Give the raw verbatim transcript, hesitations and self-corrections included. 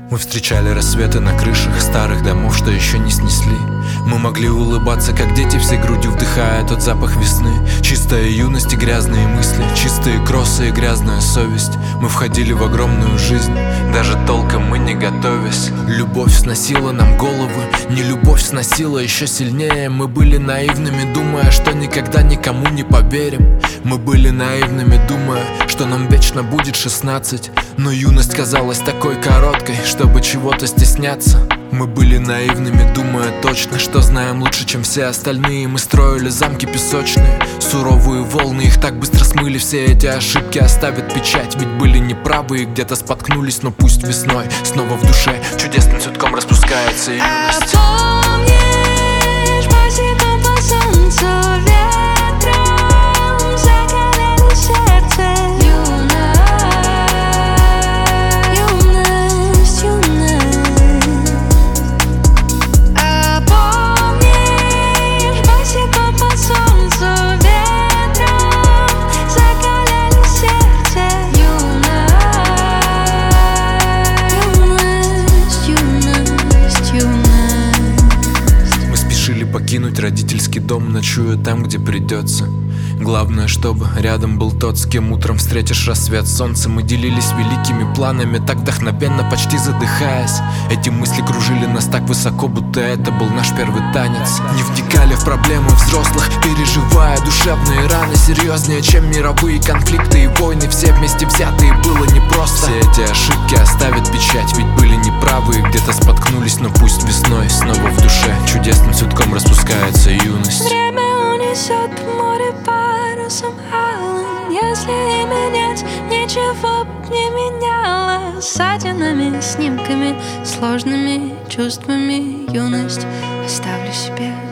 Мы встречали рассветы на крышах старых домов, что еще не снесли. Мы могли улыбаться, как дети, всей грудью вдыхая тот запах весны. Чистая юность и грязные мысли, чистые кроссы и грязная совесть. Мы входили в огромную жизнь, даже толком мы не готовясь. Любовь сносила нам головы, не любовь сносила еще сильнее. Мы были наивными, думая, что никогда никому не поверим. Мы были наивными, думая, что нам вечно будет шестнадцать. Но юность казалась такой короткой, чтобы чего-то стесняться. Мы были наивными, думая точно, что знаем лучше, чем все остальные. Мы строили замки песочные, суровые волны их так быстро смыли. Все эти ошибки оставят печать, ведь были неправы и где-то споткнулись. Но пусть весной снова в душе чудесным цветком распускается юность. А помнишь, босиком по солнцу ветром закаляли сердце? Покинуть родительский дом, ночуя там, где придется. Главное, чтобы рядом был тот, с кем утром встретишь рассвет солнца. Мы делились великими планами, так вдохновенно, почти задыхаясь. Эти мысли кружили нас так высоко, будто это был наш первый танец. Не вникали в проблемы взрослых, переживая душевные раны. Серьезнее, чем мировые конфликты и войны, все вместе взятые, было непросто. Все эти ошибки оставят печать, ведь были неправы и где-то споткнулись. Но пусть весной снова в душе чудесным цветком распускается юность. Время унесет море парусом алым. Если имя нет, ничего б не меняло. Ссадинами, снимками, сложными чувствами юность оставлю себе.